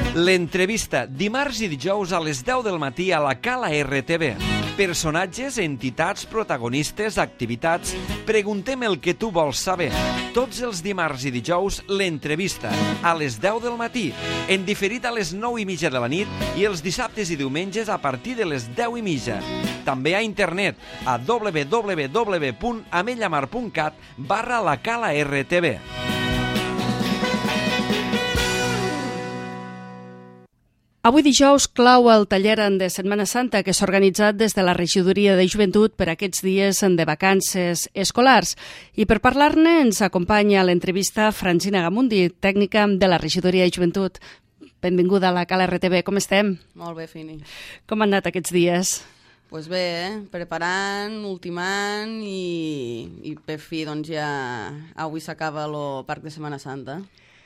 L'entrevista, dimarts i dijous a les 10 del matí a la Cala RTV. Personatges, entitats, protagonistes, activitats... Preguntem el que tu vols saber. Tots els dimarts i dijous, l'entrevista, a les 10 del matí, en diferit a les 9:30 de la nit i els dissabtes i diumenges a partir de les 10:30. També a internet a www.amellamar.cat/la Cala RTV. Avui dijous clau el taller de Setmana Santa que s'ha organitzat des de la Regidoria de Joventut per aquests dies de vacances escolars. I per parlar-ne ens acompanya a l'entrevista Francina Gamundi, tècnica de la Regidoria de Joventut. Benvinguda a la Cala RTV, com estem? Molt bé, Fini. Com han anat aquests dies? Doncs bé, preparant, ultimant i per fi doncs ja avui s'acaba el Parc de Setmana Santa.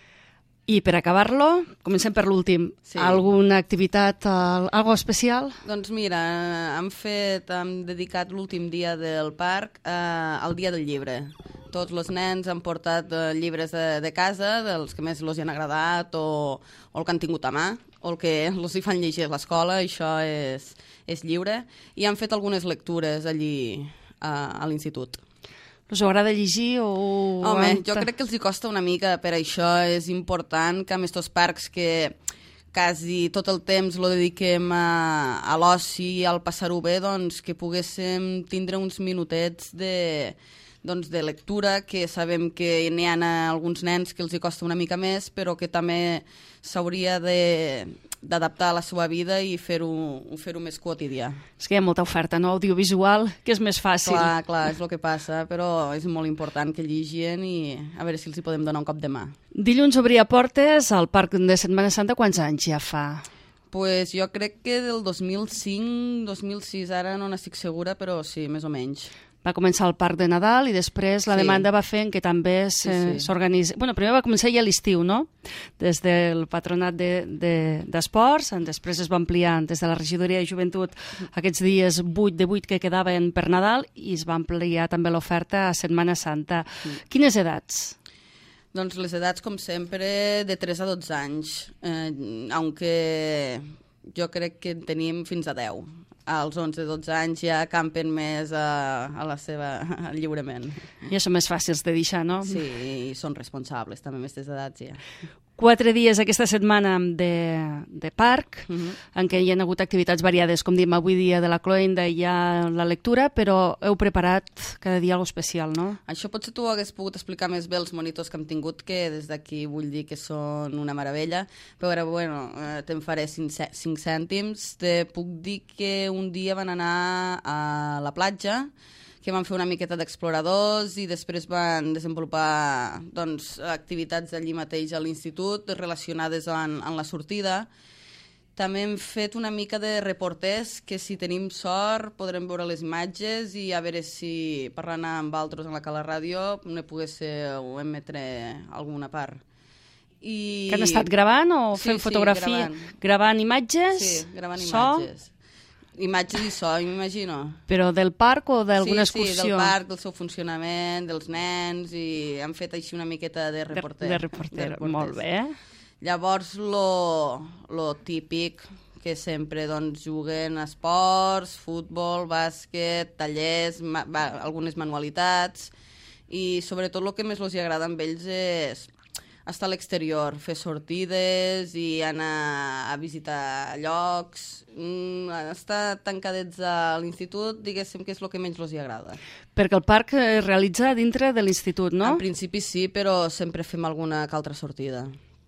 I per acabar-lo, comencem per l'últim. Sí. Alguna activitat, algo especial? Doncs mira, hem dedicat l'últim dia del parc al dia del llibre. Tots els nens han portat llibres de casa, dels que més els han agradat o el que han tingut a mà, o el que els fan llegir a l'escola, això és lliure, i han fet algunes lectures allí a l'institut. Us agrada llegir o... Home, jo crec que els hi costa una mica, per això és important que amb estos parcs que quasi tot el temps lo dediquem a l'oci i al passar-ho bé, doncs que poguéssim tindre uns minutets de lectura, que sabem que n'hi ha alguns nens que els hi costa una mica més, però que també s'hauria d'adaptar a la seva vida i fer-ho més quotidià. És que hi ha molta oferta, no? Audiovisual, que és més fàcil. Clar, és el que passa, però és molt important que llegien i a veure si els hi podem donar un cop de mà. Dilluns obria portes al Parc de Setmana Santa. Quants anys ja fa? Pues jo crec que del 2005, 2006, ara no n'estic segura, però sí, més o menys. Va començar el Parc de Nadal i després la demanda va fent que també s'organitza... Bueno, primer va començar ja a l'estiu, no? Des del Patronat d'Esports, després es va ampliar des de la Regidoria de Joventut aquests dies 8 de 8 que quedaven per Nadal i es va ampliar també l'oferta a Setmana Santa. Quines edats? Doncs les edats, com sempre, de 3 a 12 anys, aunque jo crec que en tenim fins a 10. Als 11-12 anys ja campen més a la seva lliurement. Ja són més fàcils de deixar, no? Sí, i són responsables també més d'edats ja. 4 dies aquesta setmana de parc, en què hi ha hagut activitats variades, com diem avui dia de la cloenda hi ha la lectura, però heu preparat cada dia alguna especial, no? Això potser tu hagués pogut explicar més bé els monitors que hem tingut, que des d'aquí vull dir que són una meravella, però bueno, te'n faré 5 cèntims. Te puc dir que un dia van anar a la platja, que van fer una miqueta d'exploradors i després van desenvolupar activitats allí mateix a l'institut relacionades amb la sortida. També hem fet una mica de reporters que, si tenim sort, podrem veure les imatges i a veure si, parlant amb altres en la Cala Ràdio, ne poguéssiu emetre alguna part. Que han estat gravant o fent fotografia? Gravant imatges? Sí, gravant imatges. Imatges i so, m'imagino. Però del parc o d'alguna excursió? Sí, del parc, del seu funcionament, dels nens, i han fet així una miqueta de reporter. De reporter, molt bé. Llavors, lo típic, que sempre juguen a esports, futbol, bàsquet, tallers, algunes manualitats, i sobretot el que més els agrada amb ells és estar a l'exterior, fer sortides i anar a visitar llocs, estar tancadets a l'institut, diguéssim que és el que menys els agrada. Perquè el parc es realitza dintre de l'institut, no? En principi sí, però sempre fem alguna que altra sortida.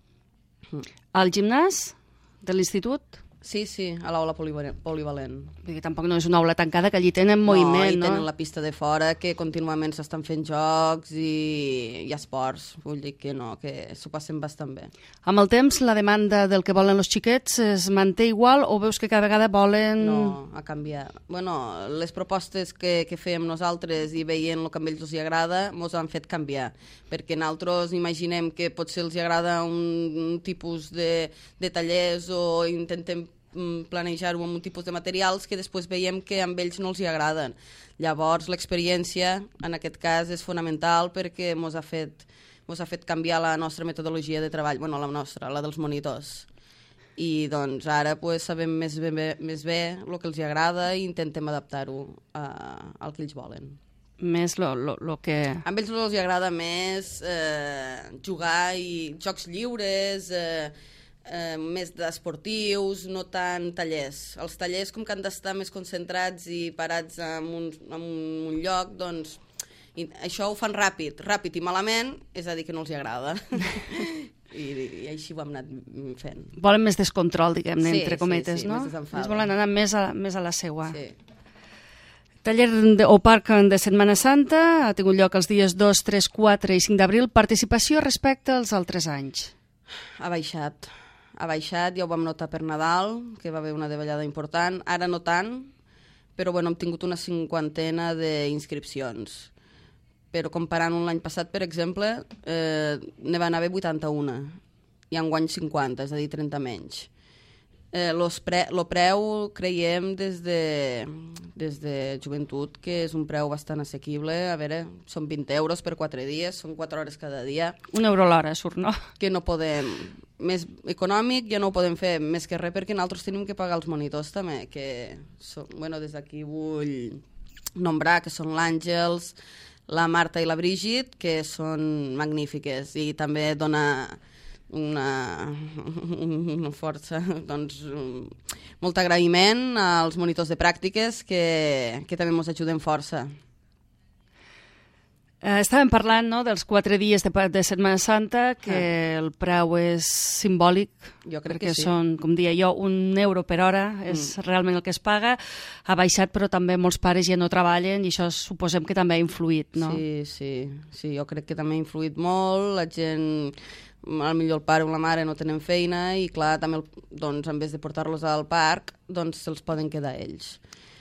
Al gimnàs de l'institut? Sí, a l'aula polivalent. Perquè tampoc no és una aula tancada, que allí tenen moviment, no? I tenen la pista de fora, que contínuament s'estan fent jocs i esports. Vull dir que no, que s'ho passen bastant bé. Amb el temps, la demanda del que volen els xiquets es manté igual o veus que cada vegada volen... No, ha canviat. Bueno, les propostes que fèiem nosaltres i veient el que a ells els agrada, ens han fet canviar. Perquè nosaltres imaginem que potser els agrada un tipus de tallers o intentem planejar-ho amb un tipus de materials que després veiem que amb ells no els hi agraden. Llavors, l'experiència, en aquest cas, és fonamental perquè ens ha fet canviar la nostra metodologia de treball, bueno, la nostra, la dels monitors. i doncs ara sabem més bé el que els agrada i intentem adaptar-ho al que ells volen. Més lo que... A ells els agrada més jugar i jocs lliures, més d'esportius, no tant tallers. Els tallers com que han d'estar més concentrats i parats en un lloc, doncs això ho fan ràpid i malament, és a dir, que no els agrada. I així ho hem anat fent. Volen més descontrol, diguem-ne, entre cometes, sí, no? més desenfada. Volen anar més a la seua. Sí. Taller o parc de Setmana Santa ha tingut lloc els dies 2, 3, 4 i 5 d'abril. Participació respecte als altres anys. Ha baixat, ja ho vam notar per Nadal, que va haver una davallada important. Ara no tant, però bueno, hem tingut una 50 d'inscripcions. Però comparant l'any passat, per exemple, ne van haver 81 i enguany 50, és a dir, 30 menys. Lo preu creiem des de joventut que és un preu bastant assequible. A veure, són 20 euros per 4 dies, són 4 hores cada dia. €1 l'hora surt, no? Que no podem... Més econòmic ja no ho podem fer més que res perquè nosaltres tenim que pagar els monitors també, que des d'aquí vull nombrar que són l'Àngels, la Marta i la Brígid, que són magnífiques i també dona una força, doncs, molt agraïment als monitors de pràctiques que també ens ajuden força. Estàvem parlant, no, dels 4 dies de Setmana Santa, que el preu és simbòlic, jo crec perquè que sí. són, com deia jo, €1 per hora, és realment el que es paga. Ha baixat, però també molts pares ja no treballen i això suposem que també ha influït, no? Sí, jo crec que també ha influït molt. La gent, potser el pare o la mare no tenen feina i clar, també doncs, en vez de portar-los al parc, doncs se'ls poden quedar ells.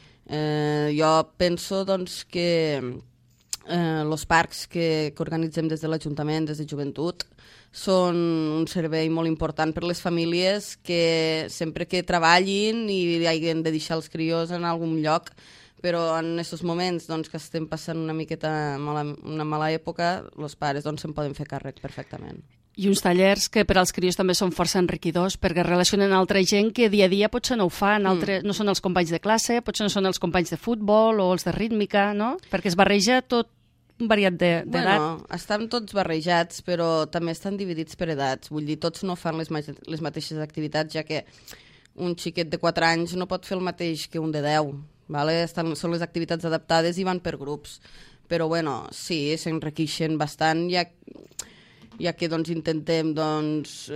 Jo penso doncs, que els parcs que organitzem des de l'Ajuntament, des de Joventut, són un servei molt important per les famílies que sempre que treballin i hagin de deixar els crios en algun lloc, però en aquests moments doncs, que estem passant una miqueta una mala època, els pares doncs, se'n poden fer càrrec perfectament. I uns tallers que per als crios també són força enriquidors perquè relacionen altra gent que dia a dia potser no ho fan, no són els companys de classe, potser no són els companys de futbol o els de rítmica, no? Perquè es barreja tot un variat d'edat. Bueno, estan tots barrejats, però també estan dividits per edats. Vull dir, tots no fan les mateixes activitats, ja que un xiquet de 4 anys no pot fer el mateix que un de 10. Vale? Són les activitats adaptades i van per grups. Però bueno, sí, s'enriqueixen bastant, ja que doncs, intentem doncs,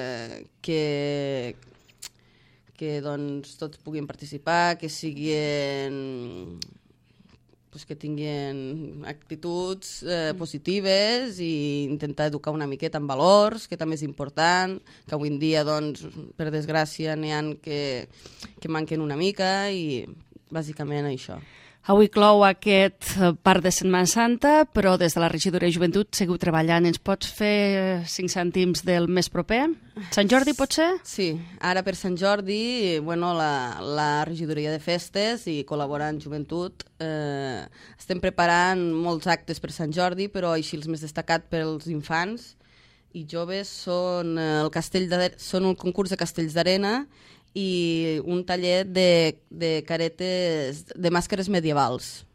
que doncs, tots puguin participar, que siguin... que tinguin actituds positives i intentar educar una miqueta en valors, que també és important, que avui en dia, doncs, per desgràcia, n'hi ha que manquen una mica i bàsicament això. Avui clou aquest parc de Setmana Santa, però des de la regidoria de Joventut seguiu treballant. Ens pots fer 5 cèntims del més proper? Sant Jordi, potser? Sí, ara per Sant Jordi, la regidoria de festes i col·laborant amb Joventut estem preparant molts actes per Sant Jordi, però així els més destacats pels infants i joves són el concurs de castells d'arena i un taller de caretes, de màscares medievals,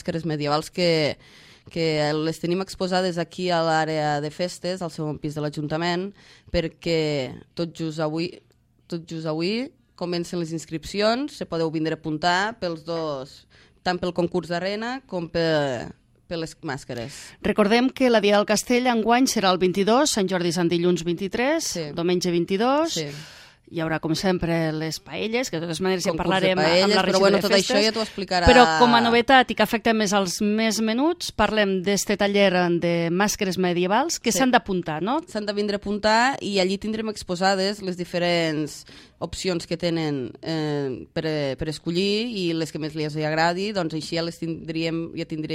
que les tenim exposades aquí a l'àrea de festes, al segon pis de l'Ajuntament, perquè tot just avui comencen les inscripcions, se podeu vindre a apuntar pels dos, tant pel concurs d'arena com per les màscares. Recordem que la Dia del Castell enguany serà el 22, Sant Jordi Sant dilluns 23, sí. Diumenge 22... Sí. Hi haurà, com sempre, les paelles, que de totes maneres ja parlarem paelles, amb la regió de festes. Tot això ja t'ho explicarà... Però com a novetat i que afecta més als més menuts, parlem d'este taller de màscares medievals que s'han d'apuntar, no? S'han de vindre a apuntar i allí tindrem exposades les diferents opcions que tenen per escollir i les que més els agradi, doncs així ja les tindrem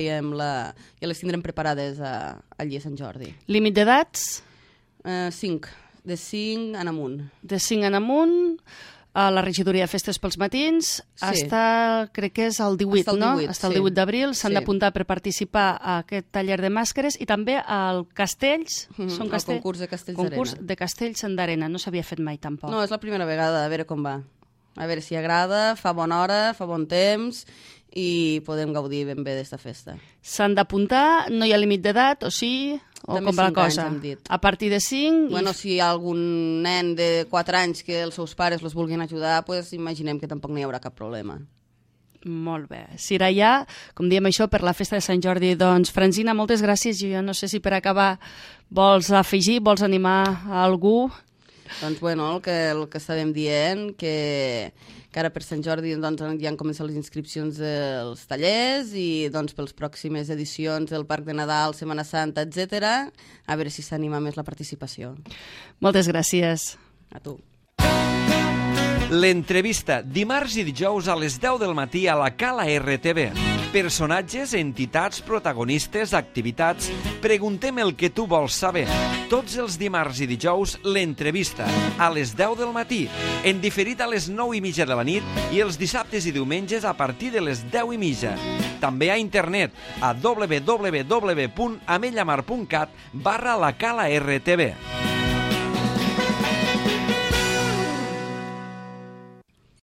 preparades allí a Sant Jordi. Límit d'edats? 5. De 5 en amunt. De 5 en amunt. a la regidoria de Festes pels Matins, crec que és el 18, no? Hasta el 18 d'abril s'han d'apuntar per participar a aquest taller de màscares i també al Castells. El concurs de Castells d'Arena. Concurs de Castells d'Arena, no s'havia fet mai tampoc. No, és la primera vegada, a veure com va. A veure si agrada, fa bona hora, fa bon temps i podem gaudir ben bé d'esta festa. S'han d'apuntar, no hi ha límit d'edat, o sí? O també com va la cosa? A partir de 5... Bueno, si hi ha algun nen de 4 anys que els seus pares los vulguin ajudar, pues imaginem que tampoc no hi haurà cap problema. Molt bé. Siraya, com diem això, per la festa de Sant Jordi. Doncs, Francina, moltes gràcies. Jo ja no sé si per acabar vols afegir, vols animar a algú... Doncs, bueno, el que estàvem dient, que ara per Sant Jordi doncs, ja han començat les inscripcions dels tallers i doncs, pels pròximes edicions del Parc de Nadal, Setmana Santa, etc. A veure si s'anima més la participació. Moltes gràcies. A tu. L'entrevista, dimarts i dijous a les 10 del matí a la Cala RTV. Personatges, entitats, protagonistes, activitats... Preguntem el que tu vols saber. Tots els dimarts i dijous, l'entrevista, a les 10 del matí, en diferit a les 9:30 de la nit i els dissabtes i diumenges a partir de les 10:30. També a internet a www.amellamar.cat/la Cala RTV.